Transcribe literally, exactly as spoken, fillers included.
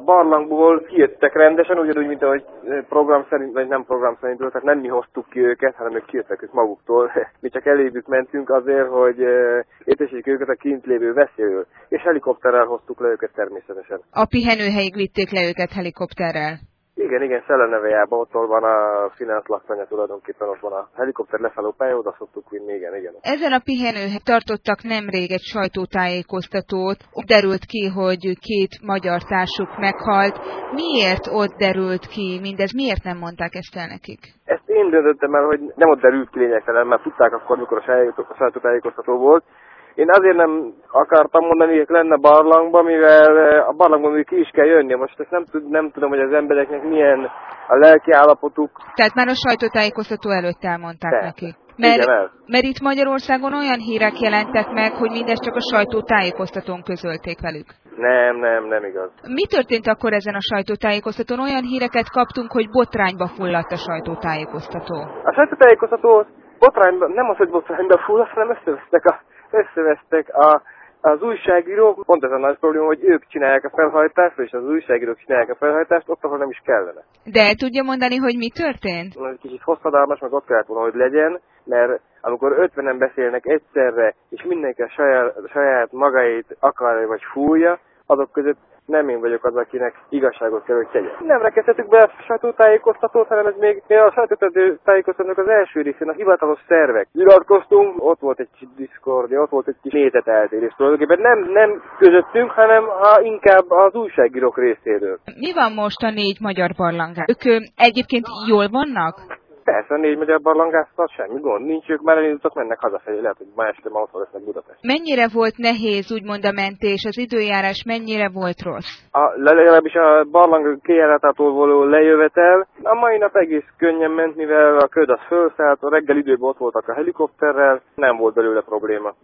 barlangból kijöttek rendesen, ugyanúgy, mint ahogy program szerint, vagy nem program szerint, tehát nem mi hoztuk ki őket, hanem ők kijöttek ők maguktól. Mi csak eléjük mentünk azért, hogy értesítsük őket a kint lévő veszélyről. És helikopterrel hoztuk le őket természetesen. A pihenőhelyig vitték le őket helikopterrel? Igen, igen, Szellemnevejába, ott van a Finansz laktanya, tulajdonképpen ott van a helikopter lefelé pálya, oda szoktuk vinni, igen, igen. Ezen a pihenőhelyen tartottak nemrég egy sajtótájékoztatót, derült ki, hogy két magyar társuk meghalt. Miért ott derült ki mindez? Miért nem mondták ezt el nekik? Ezt én döntöttem el, hogy nem ott derült ki lényegtelen, mert tudták akkor, mikor a sajtótájékoztató volt. Én azért nem akartam mondani, hogy lenne barlangba, mivel a barlangban ki is kell jönni. Most ezt nem, tud, nem tudom, hogy az embereknek milyen a lelki állapotuk. Tehát már a sajtótájékoztató előtt elmondták Te. neki. Mert, Igen, mert itt Magyarországon olyan hírek jelentek meg, hogy mindezt csak a sajtótájékoztatón közölték velük. Nem, nem, nem igaz. Mi történt akkor ezen a sajtótájékoztatón? Olyan híreket kaptunk, hogy botrányba fulladt a sajtótájékoztató. A sajtótájékoztató botrányba, nem az, hogy botrányba fulladt, hanem összevesztek a összevesztek a, az újságírók, pont ez a nagy probléma, hogy ők csinálják a felhajtást, és az újságírók csinálják a felhajtást, ott, ahol nem is kellene. De el tudja mondani, hogy mi történt? Egy kicsit hosszadalmas, meg ott kellett volna, hogy legyen, mert amikor ötvenen beszélnek egyszerre, és mindenki a saját, saját magáét akarja vagy fújja, azok között nem én vagyok az, akinek igazságot kell, hogy tegyen. Nem rekedhetük be a sajtótájékoztatót, hanem ez még a sajtótájékoztatónak az első részén a hivatalos szervek. Nyilatkoztunk, ott volt egy kis diszkordia, ott volt egy kis nézeteltérés. Tulajdonképpen nem, nem közöttünk, hanem a, inkább az újságírók részéről. Mi van most a négy magyar barlangán? Ők ö, egyébként jól vannak? Persze, a négy magyar barlangászat semmi gond nincs, ők már elindultak, mennek hazafelé, lehet, hogy ma este ma ott lesznek Budapest. Mennyire volt nehéz úgymond a mentés, az időjárás mennyire volt rossz? A, legalábbis a barlang kijáratától való lejövetel a mai nap egész könnyen ment, mivel a köd az fölszállt, a reggel időben ott voltak a helikopterrel, nem volt belőle probléma.